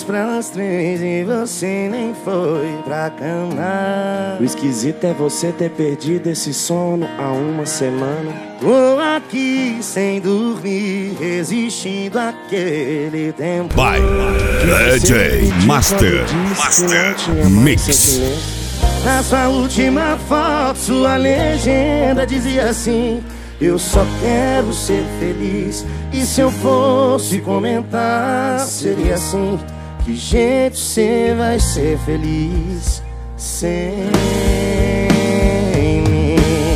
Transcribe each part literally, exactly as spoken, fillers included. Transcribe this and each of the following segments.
pras três e você nem foi pra cama. O esquisito é você ter perdido esse sono há uma semana. Tô aqui sem dormir, resistindo àquele tempo. Vai, D J Master, Master Mix. Na sua última foto, sua legenda dizia assim: eu só quero ser feliz. E se eu fosse comentar, seria assim: que jeito você vai ser feliz sem mim?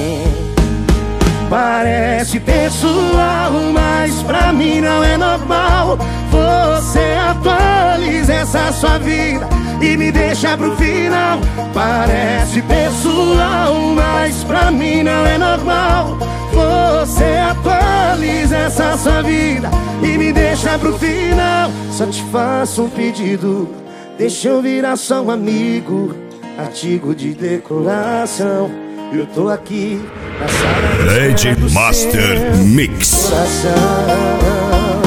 Parece pessoal, mas pra mim não é normal. Você atualiza essa sua vida e me deixa pro final. Parece pessoal, mas pra mim não é normal. Você atualiza essa sua vida e me deixa pro final. Só te faço um pedido, deixa eu virar só um amigo, artigo de decoração. Eu tô aqui na sala D J Master Mix. Coração.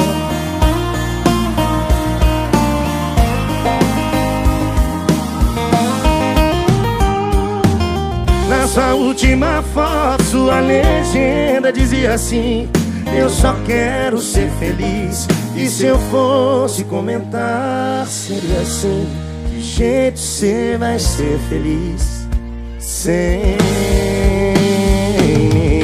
Na sua última foto, sua legenda dizia assim: eu só quero ser feliz. E se eu fosse comentar, seria assim: que jeito você vai ser feliz sem mim?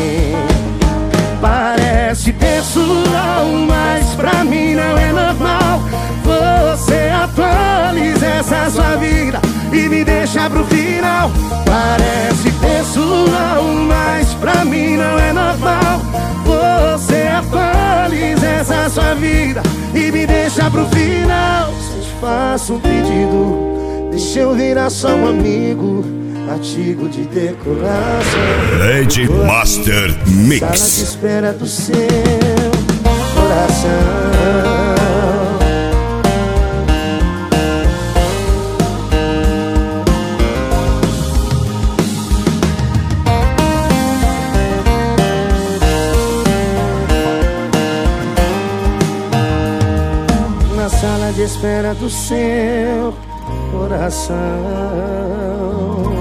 Parece pessoal, mas pra mim não é normal. Você atualiza essa sua vida e me deixa pro final. Parece pessoal, mas pra mim não é normal. Você atualiza essa sua vida e me deixa pro final. Só te faço um pedido, deixa eu virar só um amigo, artigo de decoração. D J Master Mix. Sala de espera do seu coração. Sala de espera do seu coração.